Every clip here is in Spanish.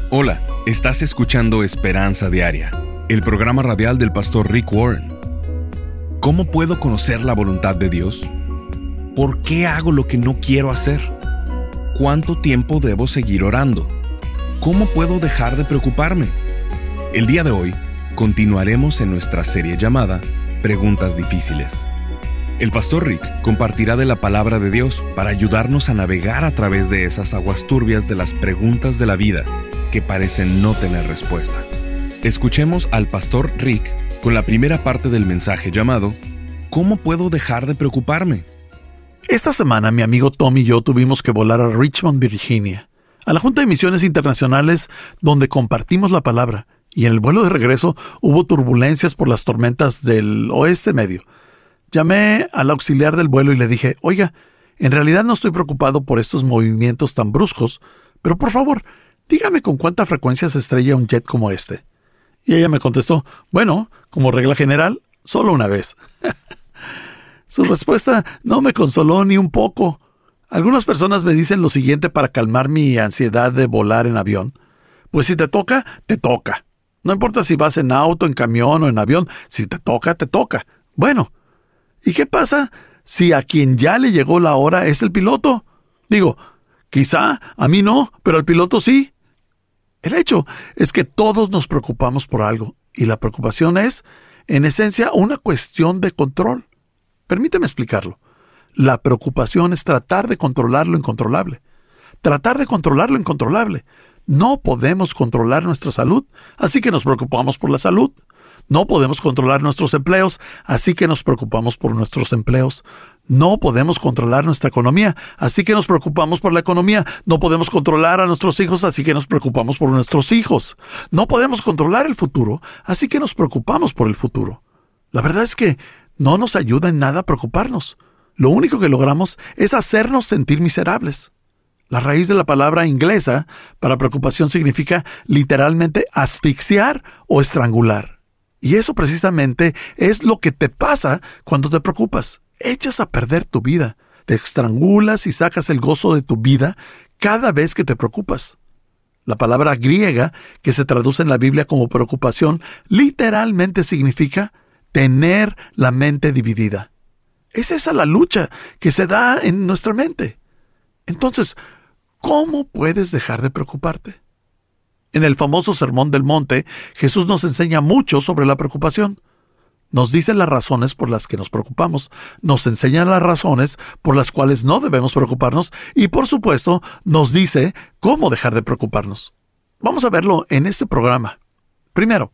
Hola, estás escuchando Esperanza Diaria, el programa radial del pastor Rick Warren. ¿Cómo puedo conocer la voluntad de Dios? ¿Por qué hago lo que no quiero hacer? ¿Cuánto tiempo debo seguir orando? ¿Cómo puedo dejar de preocuparme? El día de hoy, continuaremos en nuestra serie llamada Preguntas Difíciles. El pastor Rick compartirá de la palabra de Dios para ayudarnos a navegar a través de esas aguas turbias de las preguntas de la vida que parecen no tener respuesta. Escuchemos al pastor Rick con la primera parte del mensaje llamado ¿Cómo puedo dejar de preocuparme? Esta semana mi amigo Tom y yo tuvimos que volar a Richmond, Virginia, a la Junta de Misiones Internacionales donde compartimos la palabra, y en el vuelo de regreso hubo turbulencias por las tormentas del oeste medio. Llamé al auxiliar del vuelo y le dije, oiga, en realidad no estoy preocupado por estos movimientos tan bruscos, pero por favor, dígame con cuánta frecuencia se estrella un jet como este. Y ella me contestó, bueno, como regla general, solo una vez. Su respuesta no me consoló ni un poco. Algunas personas me dicen lo siguiente para calmar mi ansiedad de volar en avión. Pues si te toca, te toca. No importa si vas en auto, en camión o en avión, si te toca, te toca. Bueno, ¿y qué pasa si a quien ya le llegó la hora es el piloto? Digo, quizá a mí no, pero al piloto sí. El hecho es que todos nos preocupamos por algo, y la preocupación es, en esencia, una cuestión de control. Permíteme explicarlo. La preocupación es tratar de controlar lo incontrolable. Tratar de controlar lo incontrolable. No podemos controlar nuestra salud, así que nos preocupamos por la salud. No podemos controlar nuestros empleos, así que nos preocupamos por nuestros empleos. No podemos controlar nuestra economía, así que nos preocupamos por la economía. No podemos controlar a nuestros hijos, así que nos preocupamos por nuestros hijos. No podemos controlar el futuro, así que nos preocupamos por el futuro. La verdad es que no nos ayuda en nada preocuparnos. Lo único que logramos es hacernos sentir miserables. La raíz de la palabra inglesa para preocupación significa literalmente asfixiar o estrangular. Y eso precisamente es lo que te pasa cuando te preocupas. Echas a perder tu vida, te estrangulas y sacas el gozo de tu vida cada vez que te preocupas. La palabra griega, que se traduce en la Biblia como preocupación, literalmente significa tener la mente dividida. Es esa la lucha que se da en nuestra mente. Entonces, ¿cómo puedes dejar de preocuparte? En el famoso Sermón del Monte, Jesús nos enseña mucho sobre la preocupación. Nos dice las razones por las que nos preocupamos, nos enseña las razones por las cuales no debemos preocuparnos y, por supuesto, nos dice cómo dejar de preocuparnos. Vamos a verlo en este programa. Primero,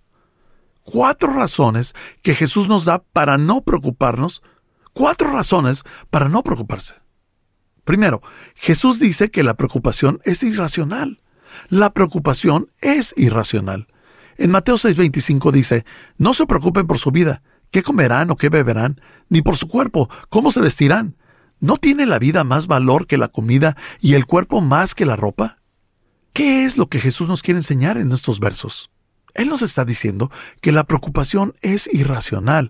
4 razones que Jesús nos da para no preocuparnos. 4 razones para no preocuparse. Primero, Jesús dice que la preocupación es irracional. La preocupación es irracional. En Mateo 6:25 dice, no se preocupen por su vida, qué comerán o qué beberán, ni por su cuerpo, cómo se vestirán. ¿No tiene la vida más valor que la comida y el cuerpo más que la ropa? ¿Qué es lo que Jesús nos quiere enseñar en estos versos? Él nos está diciendo que la preocupación es irracional,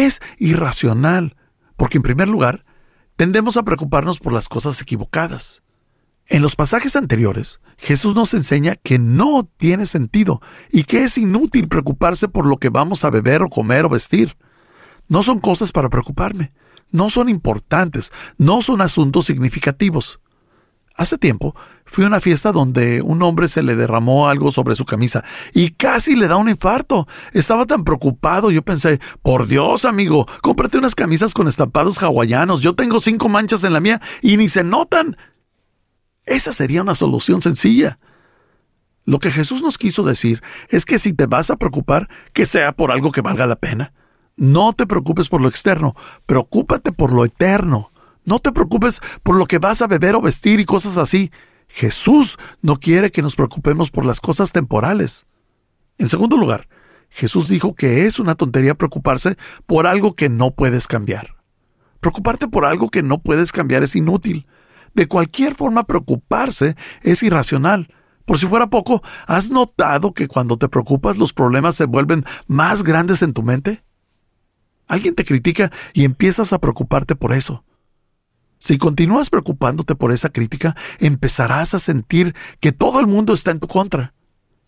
porque en primer lugar, tendemos a preocuparnos por las cosas equivocadas. En los pasajes anteriores, Jesús nos enseña que no tiene sentido y que es inútil preocuparse por lo que vamos a beber o comer o vestir. No son cosas para preocuparme, no son importantes, no son asuntos significativos. Hace tiempo fui a una fiesta donde un hombre se le derramó algo sobre su camisa y casi le da un infarto. Estaba tan preocupado, yo pensé, por Dios, amigo, cómprate unas camisas con estampados hawaianos. Yo tengo 5 manchas en la mía y ni se notan. Esa sería una solución sencilla. Lo que Jesús nos quiso decir es que si te vas a preocupar, que sea por algo que valga la pena. No te preocupes por lo externo, preocúpate por lo eterno. No te preocupes por lo que vas a beber o vestir y cosas así. Jesús no quiere que nos preocupemos por las cosas temporales. En segundo lugar, Jesús dijo que es una tontería preocuparse por algo que no puedes cambiar. Preocuparte por algo que no puedes cambiar es inútil. De cualquier forma, preocuparse es irracional. Por si fuera poco, ¿has notado que cuando te preocupas los problemas se vuelven más grandes en tu mente? Alguien te critica y empiezas a preocuparte por eso. Si continúas preocupándote por esa crítica, empezarás a sentir que todo el mundo está en tu contra.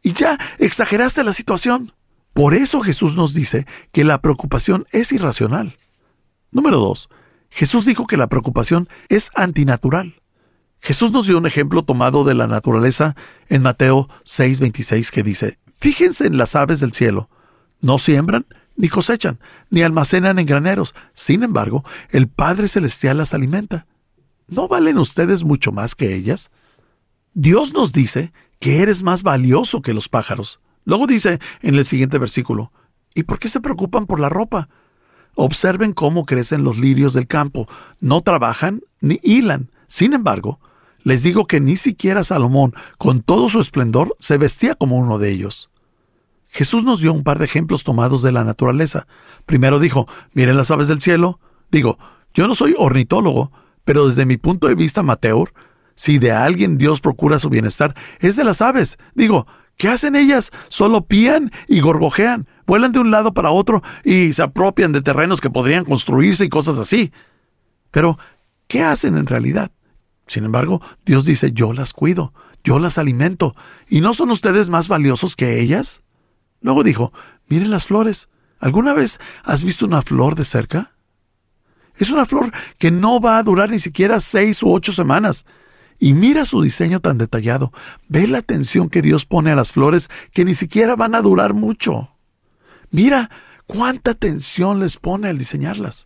y ya exageraste la situación. Por eso Jesús nos dice que la preocupación es irracional. Número 2. Jesús dijo que la preocupación es antinatural. Jesús nos dio un ejemplo tomado de la naturaleza en Mateo 6:26 que dice: fíjense en las aves del cielo. No siembran, ni cosechan, ni almacenan en graneros. Sin embargo, el Padre Celestial las alimenta. ¿No valen ustedes mucho más que ellas? Dios nos dice que eres más valioso que los pájaros. Luego dice en el siguiente versículo: ¿y por qué se preocupan por la ropa? Observen cómo crecen los lirios del campo. No trabajan ni hilan. Sin embargo, les digo que ni siquiera Salomón, con todo su esplendor, se vestía como uno de ellos. Jesús nos dio un par de ejemplos tomados de la naturaleza. Primero dijo: miren las aves del cielo. Yo no soy ornitólogo, pero desde mi punto de vista amateur, si de alguien Dios procura su bienestar, es de las aves. ¿Qué hacen ellas? Solo pían y gorgojean, vuelan de un lado para otro y se apropian de terrenos que podrían construirse y cosas así. Pero, ¿qué hacen en realidad? Sin embargo, Dios dice: yo las cuido, yo las alimento. ¿Y no son ustedes más valiosos que ellas? Luego dijo: miren las flores. ¿Alguna vez has visto una flor de cerca? Es una flor que no va a durar ni siquiera 6 u 8 semanas. Y mira su diseño tan detallado. Ve la atención que Dios pone a las flores que ni siquiera van a durar mucho. Mira cuánta atención les pone al diseñarlas.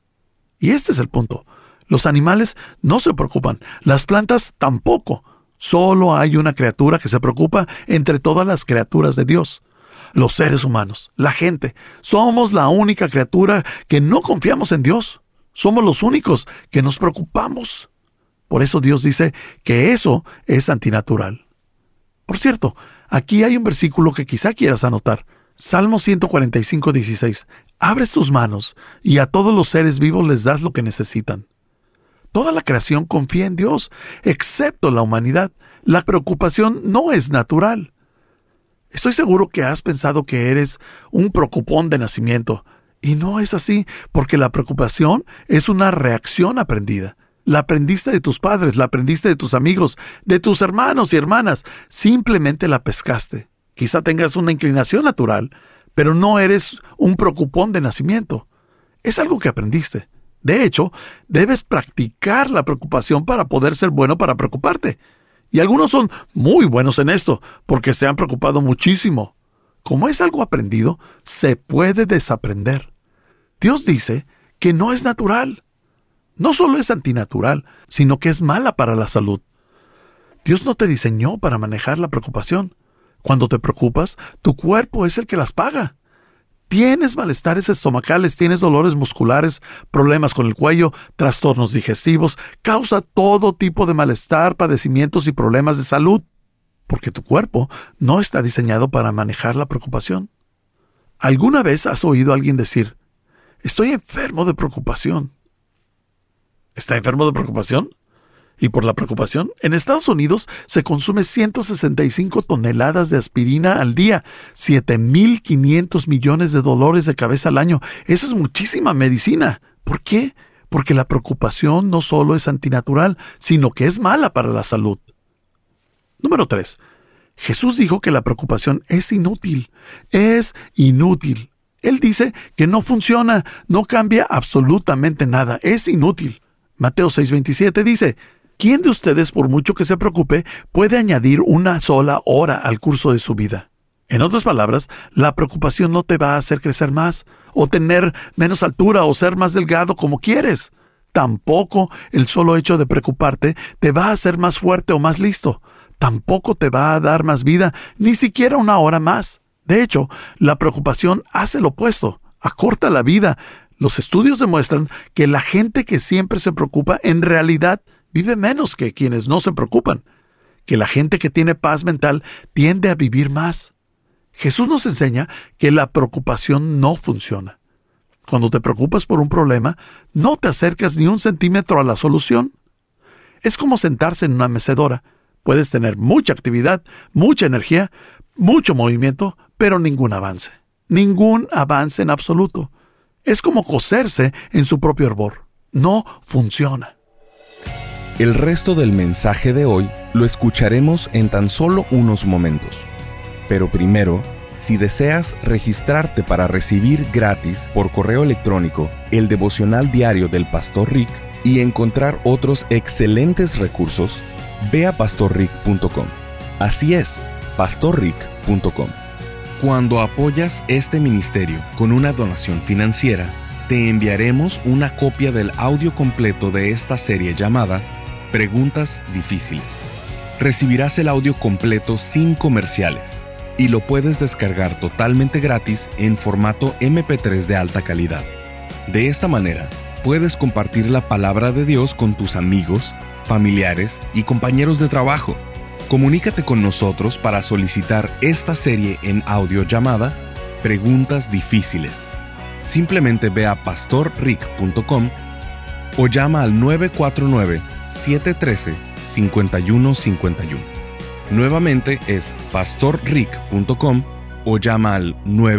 Y este es el punto. Los animales no se preocupan, las plantas tampoco. Solo hay una criatura que se preocupa entre todas las criaturas de Dios. Los seres humanos, la gente, somos la única criatura que no confiamos en Dios. Somos los únicos que nos preocupamos. Por eso Dios dice que eso es antinatural. Por cierto, aquí hay un versículo que quizá quieras anotar. Salmo 145:16. Abres tus manos y a todos los seres vivos les das lo que necesitan. Toda la creación confía en Dios, excepto la humanidad. La preocupación no es natural. Estoy seguro que has pensado que eres un preocupón de nacimiento. Y no es así, porque la preocupación es una reacción aprendida. La aprendiste de tus padres, la aprendiste de tus amigos, de tus hermanos y hermanas. Simplemente la pescaste. Quizá tengas una inclinación natural, pero no eres un preocupón de nacimiento. Es algo que aprendiste. De hecho, debes practicar la preocupación para poder ser bueno para preocuparte. Y algunos son muy buenos en esto, porque se han preocupado muchísimo. Como es algo aprendido, se puede desaprender. Dios dice que no es natural. No solo es antinatural, sino que es mala para la salud. Dios no te diseñó para manejar la preocupación. Cuando te preocupas, tu cuerpo es el que las paga. Tienes malestares estomacales, tienes dolores musculares, problemas con el cuello, trastornos digestivos, causa todo tipo de malestar, padecimientos y problemas de salud, porque tu cuerpo no está diseñado para manejar la preocupación. ¿Alguna vez has oído a alguien decir: estoy enfermo de preocupación? ¿Está enfermo de preocupación? ¿Y por la preocupación? En Estados Unidos se consume 165 toneladas de aspirina al día, 7.500 millones de dolores de cabeza al año. Eso es muchísima medicina. ¿Por qué? Porque la preocupación no solo es antinatural, sino que es mala para la salud. Número 3. Jesús dijo que la preocupación es inútil. Es inútil. Él dice que no funciona, no cambia absolutamente nada. Es inútil. Mateo 6:27 dice: ¿quién de ustedes, por mucho que se preocupe, puede añadir una sola hora al curso de su vida? En otras palabras, la preocupación no te va a hacer crecer más, o tener menos altura, o ser más delgado como quieres. Tampoco el solo hecho de preocuparte te va a hacer más fuerte o más listo. Tampoco te va a dar más vida, ni siquiera una hora más. De hecho, la preocupación hace lo opuesto, acorta la vida. Los estudios demuestran que la gente que siempre se preocupa en realidad vive menos que quienes no se preocupan, que la gente que tiene paz mental tiende a vivir más. Jesús nos enseña que la preocupación no funciona. Cuando te preocupas por un problema, no te acercas ni un centímetro a la solución. Es como sentarse en una mecedora. Puedes tener mucha actividad, mucha energía, mucho movimiento, pero ningún avance. Ningún avance en absoluto. Es como coserse en su propio hervor. No funciona. El resto del mensaje de hoy lo escucharemos en tan solo unos momentos. Pero primero, si deseas registrarte para recibir gratis por correo electrónico el devocional diario del Pastor Rick y encontrar otros excelentes recursos, ve a pastorrick.com. Así es, pastorrick.com. Cuando apoyas este ministerio con una donación financiera, te enviaremos una copia del audio completo de esta serie llamada Preguntas Difíciles. Recibirás el audio completo sin comerciales y lo puedes descargar totalmente gratis en formato MP3 de alta calidad. De esta manera, puedes compartir la palabra de Dios con tus amigos, familiares y compañeros de trabajo. Comunícate con nosotros para solicitar esta serie en audio llamada Preguntas Difíciles. Simplemente ve a pastorrick.com o llama al 949-713-5151. Nuevamente es pastorrick.com o llama al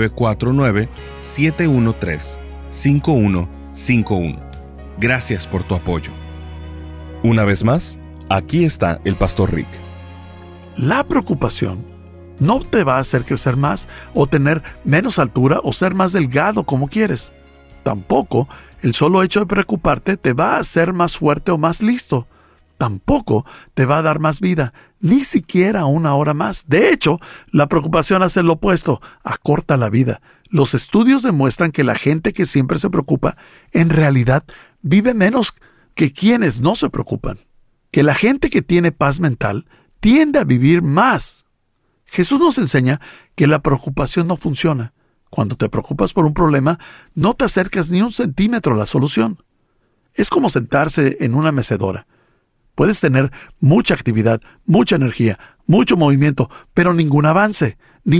949-713-5151. Gracias por tu apoyo. Una vez más, aquí está el Pastor Rick. La preocupación no te va a hacer crecer más o tener menos altura o ser más delgado como quieres. Tampoco el solo hecho de preocuparte te va a hacer más fuerte o más listo. Tampoco te va a dar más vida, ni siquiera una hora más. De hecho, la preocupación hace lo opuesto, acorta la vida. Los estudios demuestran que la gente que siempre se preocupa, en realidad, vive menos que quienes no se preocupan. Que la gente que tiene paz mental tiende a vivir más. Jesús nos enseña que la preocupación no funciona. Cuando te preocupas por un problema, no te acercas ni un centímetro a la solución. Es como sentarse en una mecedora. Puedes tener mucha actividad, mucha energía, mucho movimiento, pero ningún avance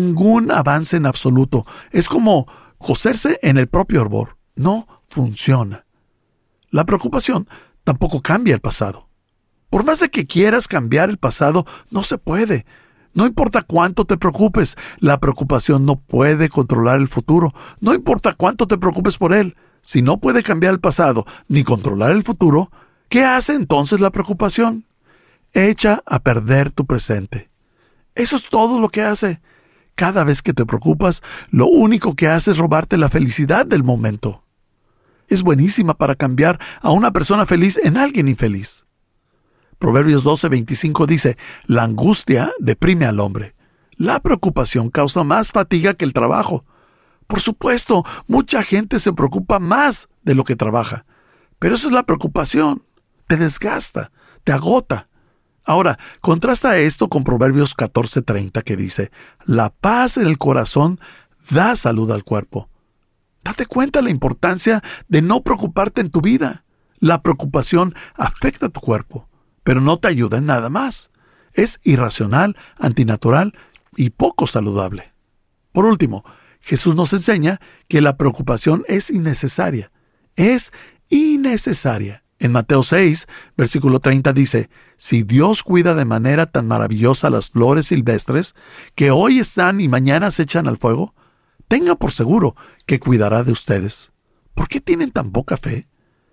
en absoluto. Es como coserse en el propio hervor. No funciona. La preocupación tampoco cambia el pasado. Por más de que quieras cambiar el pasado, no se puede. No importa cuánto te preocupes, la preocupación no puede controlar el futuro. No importa cuánto te preocupes por él. Si no puede cambiar el pasado ni controlar el futuro, ¿qué hace entonces la preocupación? Echa a perder tu presente. Eso es todo lo que hace. Cada vez que te preocupas, lo único que hace es robarte la felicidad del momento. Es buenísima para cambiar a una persona feliz en alguien infeliz. Proverbios 12:25 dice, la angustia deprime al hombre. La preocupación causa más fatiga que el trabajo. Por supuesto, mucha gente se preocupa más de lo que trabaja. Pero eso es la preocupación. Te desgasta, te agota. Ahora, contrasta esto con Proverbios 14:30 que dice, la paz en el corazón da salud al cuerpo. Date cuenta de la importancia de no preocuparte en tu vida. La preocupación afecta a tu cuerpo, pero no te ayuda en nada más. Es irracional, antinatural y poco saludable. Por último, Jesús nos enseña que la preocupación es innecesaria. Es innecesaria. En Mateo 6, versículo 30 dice, si Dios cuida de manera tan maravillosa las flores silvestres, que hoy están y mañana se echan al fuego, tengan por seguro que cuidará de ustedes. ¿Por qué tienen tan poca fe?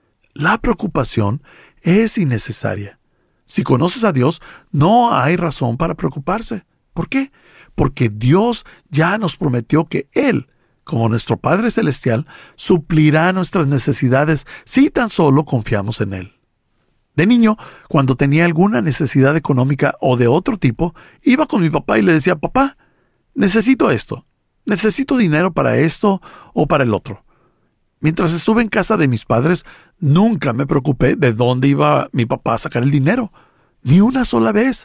La preocupación es innecesaria. Si conoces a Dios, no hay razón para preocuparse. ¿Por qué? Porque Dios ya nos prometió que Él, como nuestro Padre Celestial, suplirá nuestras necesidades si tan solo confiamos en Él. De niño, cuando tenía alguna necesidad económica o de otro tipo, iba con mi papá y le decía, papá, necesito esto, necesito dinero para esto o para el otro. Mientras estuve en casa de mis padres, nunca me preocupé de dónde iba mi papá a sacar el dinero, ni una sola vez.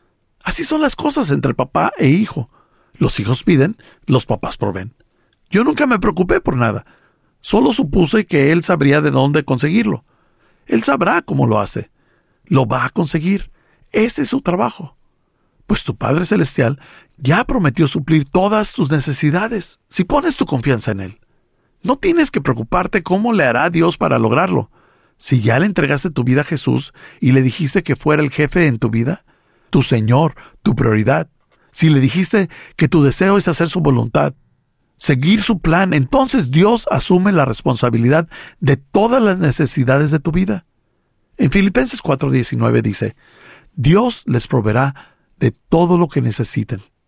Así son las cosas entre papá e hijo. Los hijos piden, los papás proveen. Yo nunca me preocupé por nada. Solo supuse que él sabría de dónde conseguirlo. Él sabrá cómo lo hace. Lo va a conseguir. Ese es su trabajo. Pues tu Padre Celestial ya prometió suplir todas tus necesidades si pones tu confianza en Él. No tienes que preocuparte cómo le hará Dios para lograrlo. Si ya le entregaste tu vida a Jesús y le dijiste que fuera el jefe en tu vida, tu Señor, tu prioridad. Si le dijiste que tu deseo es hacer su voluntad, seguir su plan, entonces Dios asume la responsabilidad de todas las necesidades de tu vida. En Filipenses 4:19 dice, Dios les proveerá de todo lo que necesiten.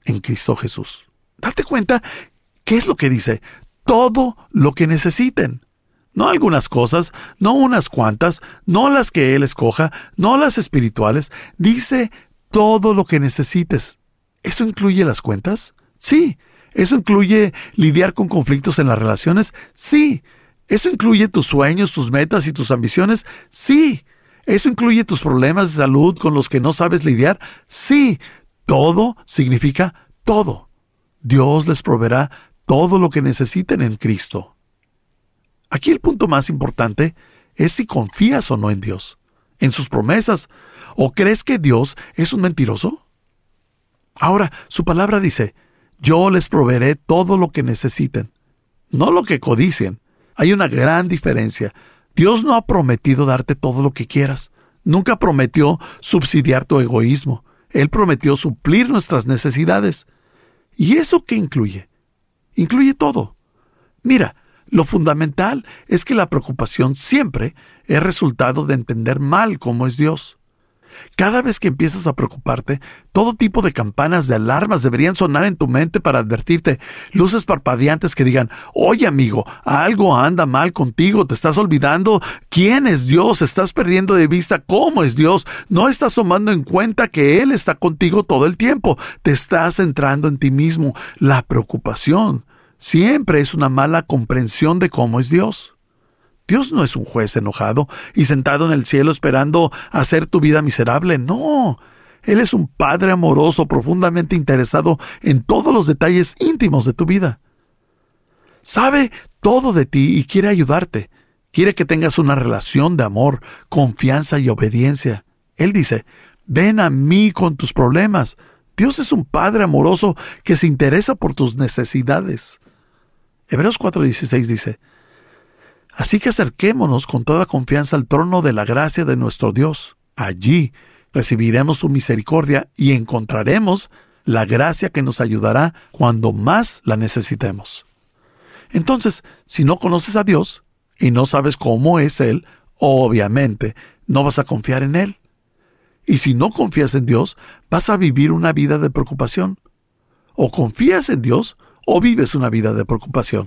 en Cristo Jesús. Date cuenta, ¿qué es lo que dice? Todo lo que necesiten. No algunas cosas, no unas cuantas, no las que Él escoja, no las espirituales. Dice todo lo que necesites. ¿Eso incluye las cuentas? Sí. ¿Eso incluye lidiar con conflictos en las relaciones? Sí. ¿Eso incluye tus sueños, tus metas y tus ambiciones? Sí. ¿Eso incluye tus problemas de salud con los que no sabes lidiar? Sí. Todo significa todo. Dios les proveerá todo lo que necesiten en Cristo. Aquí el punto más importante es si confías o no en Dios, en sus promesas, o crees que Dios es un mentiroso. Ahora, su palabra dice, yo les proveeré todo lo que necesiten, no lo que codicien. Hay una gran diferencia. Dios no ha prometido darte todo lo que quieras. Nunca prometió subsidiar tu egoísmo. Él prometió suplir nuestras necesidades. ¿Y eso qué incluye? Incluye todo. Mira, lo fundamental es que la preocupación siempre es resultado de entender mal cómo es Dios. Cada vez que empiezas a preocuparte, todo tipo de campanas de alarmas deberían sonar en tu mente para advertirte, luces parpadeantes que digan, oye amigo, algo anda mal contigo, te estás olvidando quién es Dios, estás perdiendo de vista cómo es Dios, no estás tomando en cuenta que Él está contigo todo el tiempo, te estás centrando en ti mismo. La preocupación siempre es una mala comprensión de cómo es Dios. Dios no es un juez enojado y sentado en el cielo esperando hacer tu vida miserable. No, Él es un Padre amoroso, profundamente interesado en todos los detalles íntimos de tu vida. Sabe todo de ti y quiere ayudarte. Quiere que tengas una relación de amor, confianza y obediencia. Él dice, ven a mí con tus problemas. Dios es un Padre amoroso que se interesa por tus necesidades. Hebreos 4:16 dice, así que acerquémonos con toda confianza al trono de la gracia de nuestro Dios. Allí recibiremos su misericordia y encontraremos la gracia que nos ayudará cuando más la necesitemos. Entonces, si no conoces a Dios y no sabes cómo es Él, obviamente no vas a confiar en Él. Y si no confías en Dios, vas a vivir una vida de preocupación. O confías en Dios o vives una vida de preocupación.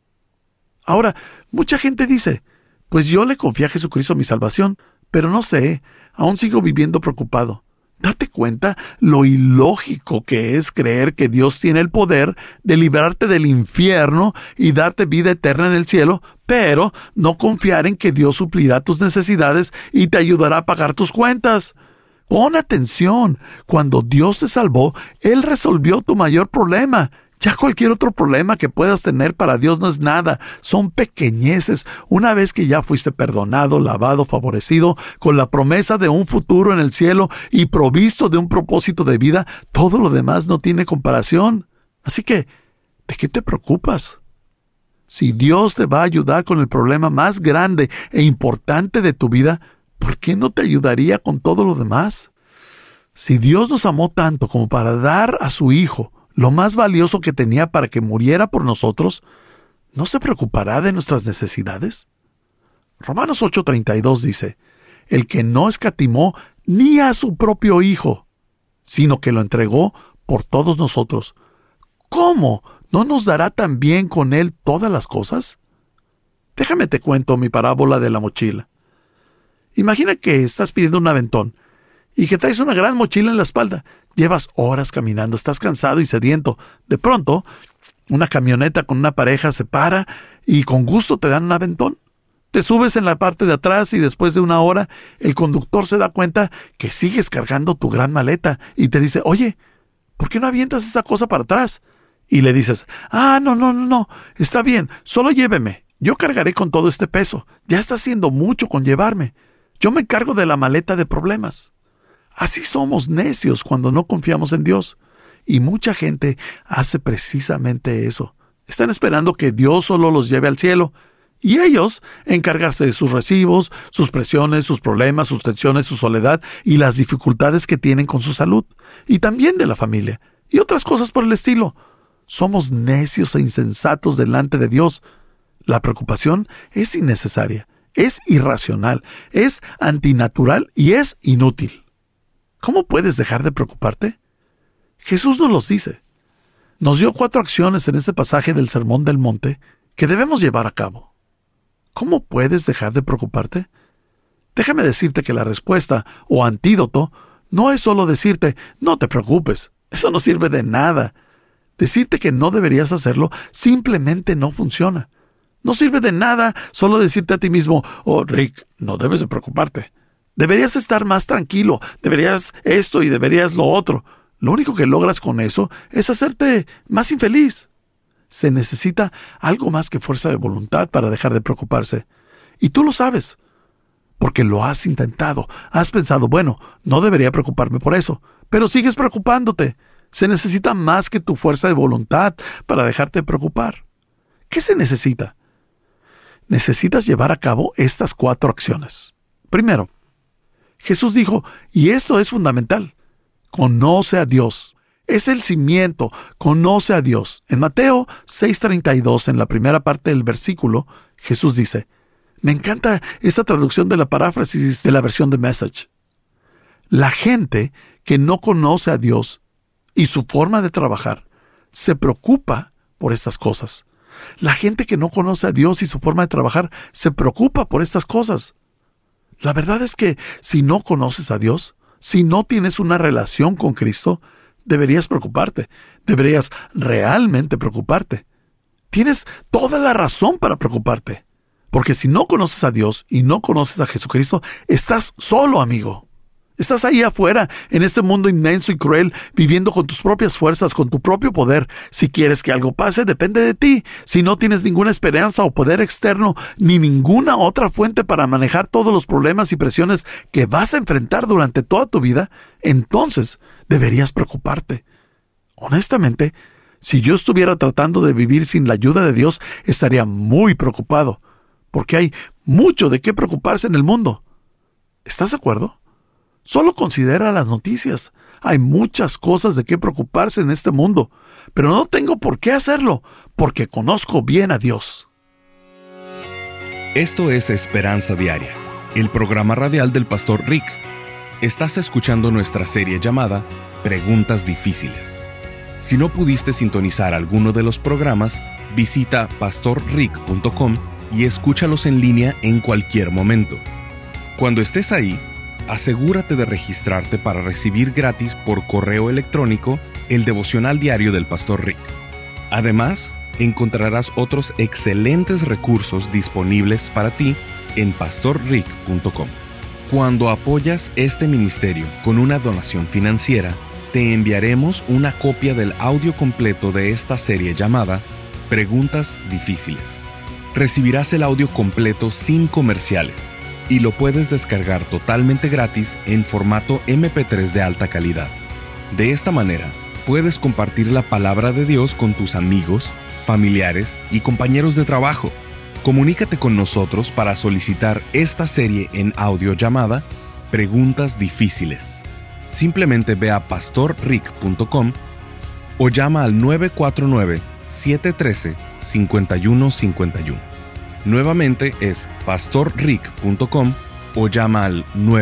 Ahora, mucha gente dice, pues yo le confié a Jesucristo mi salvación, pero no sé, aún sigo viviendo preocupado. Date cuenta lo ilógico que es creer que Dios tiene el poder de librarte del infierno y darte vida eterna en el cielo, pero no confiar en que Dios suplirá tus necesidades y te ayudará a pagar tus cuentas. Pon atención, cuando Dios te salvó, Él resolvió tu mayor problema. Ya cualquier otro problema que puedas tener para Dios no es nada, son pequeñeces. Una vez que ya fuiste perdonado, lavado, favorecido, con la promesa de un futuro en el cielo y provisto de un propósito de vida, todo lo demás no tiene comparación. Así que, ¿de qué te preocupas? Si Dios te va a ayudar con el problema más grande e importante de tu vida, ¿por qué no te ayudaría con todo lo demás? Si Dios nos amó tanto como para dar a su Hijo lo más valioso que tenía para que muriera por nosotros, ¿no se preocupará de nuestras necesidades? Romanos 8:32 dice, el que no escatimó ni a su propio Hijo, sino que lo entregó por todos nosotros, ¿cómo no nos dará también con Él todas las cosas? Déjame te cuento mi parábola de la mochila. Imagina que estás pidiendo un aventón y que traes una gran mochila en la espalda. Llevas horas caminando, estás cansado y sediento. De pronto, una camioneta con una pareja se para y con gusto te dan un aventón. Te subes en la parte de atrás y después de una hora, el conductor se da cuenta que sigues cargando tu gran maleta y te dice, oye, ¿por qué no avientas esa cosa para atrás? Y le dices, no, está bien, solo lléveme. Yo cargaré con todo este peso. Ya está haciendo mucho con llevarme. Yo me encargo de la maleta de problemas. Así somos necios cuando no confiamos en Dios. Y mucha gente hace precisamente eso. Están esperando que Dios solo los lleve al cielo. Y ellos encargarse de sus recibos, sus presiones, sus problemas, sus tensiones, su soledad y las dificultades que tienen con su salud. Y también de la familia. Y otras cosas por el estilo. Somos necios e insensatos delante de Dios. La preocupación es innecesaria, es irracional, es antinatural y es inútil. ¿Cómo puedes dejar de preocuparte? Jesús nos los dice. Nos dio 4 acciones en este pasaje del Sermón del Monte que debemos llevar a cabo. ¿Cómo puedes dejar de preocuparte? Déjame decirte que la respuesta o antídoto no es solo decirte, no te preocupes. Eso no sirve de nada. Decirte que no deberías hacerlo simplemente no funciona. No sirve de nada solo decirte a ti mismo, oh Rick, no debes de preocuparte. Deberías estar más tranquilo, deberías esto y deberías lo otro. Lo único que logras con eso es hacerte más infeliz. Se necesita algo más que fuerza de voluntad para dejar de preocuparse. Y tú lo sabes, porque lo has intentado. Has pensado, bueno, no debería preocuparme por eso, pero sigues preocupándote. Se necesita más que tu fuerza de voluntad para dejarte de preocupar. ¿Qué se necesita? Necesitas llevar a cabo estas 4 acciones. Primero, Jesús dijo, y esto es fundamental, conoce a Dios. Es el cimiento, conoce a Dios. En Mateo 6:32, en la primera parte del versículo, Jesús dice, me encanta esta traducción de la paráfrasis de la versión de Message. La gente que no conoce a Dios y su forma de trabajar se preocupa por estas cosas. La gente que no conoce a Dios y su forma de trabajar se preocupa por estas cosas. La verdad es que si no conoces a Dios, si no tienes una relación con Cristo, deberías preocuparte. Deberías realmente preocuparte. Tienes toda la razón para preocuparte. Porque si no conoces a Dios y no conoces a Jesucristo, estás solo, amigo. Estás ahí afuera, en este mundo inmenso y cruel, viviendo con tus propias fuerzas, con tu propio poder. Si quieres que algo pase, depende de ti. Si no tienes ninguna esperanza o poder externo, ni ninguna otra fuente para manejar todos los problemas y presiones que vas a enfrentar durante toda tu vida, entonces deberías preocuparte. Honestamente, si yo estuviera tratando de vivir sin la ayuda de Dios, estaría muy preocupado, porque hay mucho de qué preocuparse en el mundo. ¿Estás de acuerdo? Solo considera las noticias. Hay muchas cosas de qué preocuparse en este mundo, pero no tengo por qué hacerlo, porque conozco bien a Dios. Esto es Esperanza Diaria, el programa radial del Pastor Rick. Estás escuchando nuestra serie llamada Preguntas Difíciles. Si no pudiste sintonizar alguno de los programas, visita pastorrick.com y escúchalos en línea en cualquier momento. Cuando estés ahí, asegúrate de registrarte para recibir gratis por correo electrónico el devocional diario del Pastor Rick. Además, encontrarás otros excelentes recursos disponibles para ti en pastorrick.com. Cuando apoyas este ministerio con una donación financiera, te enviaremos una copia del audio completo de esta serie llamada Preguntas Difíciles. Recibirás el audio completo sin comerciales y lo puedes descargar totalmente gratis en formato MP3 de alta calidad. De esta manera, puedes compartir la palabra de Dios con tus amigos, familiares y compañeros de trabajo. Comunícate con nosotros para solicitar esta serie en audio llamada Preguntas Difíciles. Simplemente ve a pastorrick.com o llama al 949-713-5151. Nuevamente es pastorrick.com o llama al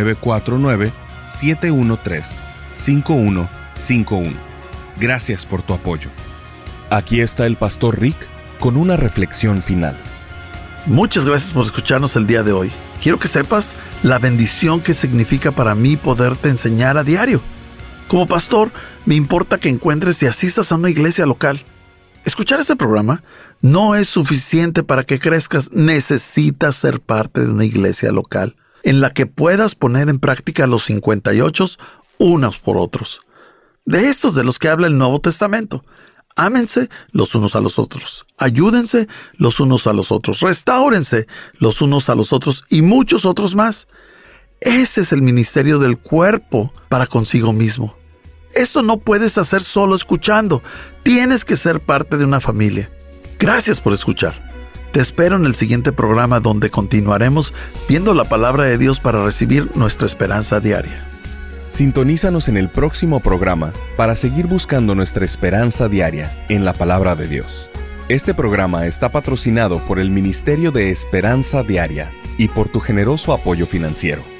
949-713-5151. Gracias por tu apoyo. Aquí está el Pastor Rick con una reflexión final. Muchas gracias por escucharnos el día de hoy. Quiero que sepas la bendición que significa para mí poderte enseñar a diario. Como pastor, me importa que encuentres y asistas a una iglesia local. Escuchar este programa no es suficiente para que crezcas. Necesitas ser parte de una iglesia local en la que puedas poner en práctica los 58 unos por otros. De estos de los que habla el Nuevo Testamento. Ámense los unos a los otros. Ayúdense los unos a los otros. Restáurense los unos a los otros y muchos otros más. Ese es el ministerio del cuerpo para consigo mismo. Esto no puedes hacer solo escuchando. Tienes que ser parte de una familia. Gracias por escuchar. Te espero en el siguiente programa donde continuaremos viendo la palabra de Dios para recibir nuestra esperanza diaria. Sintonízanos en el próximo programa para seguir buscando nuestra esperanza diaria en la palabra de Dios. Este programa está patrocinado por el Ministerio de Esperanza Diaria y por tu generoso apoyo financiero.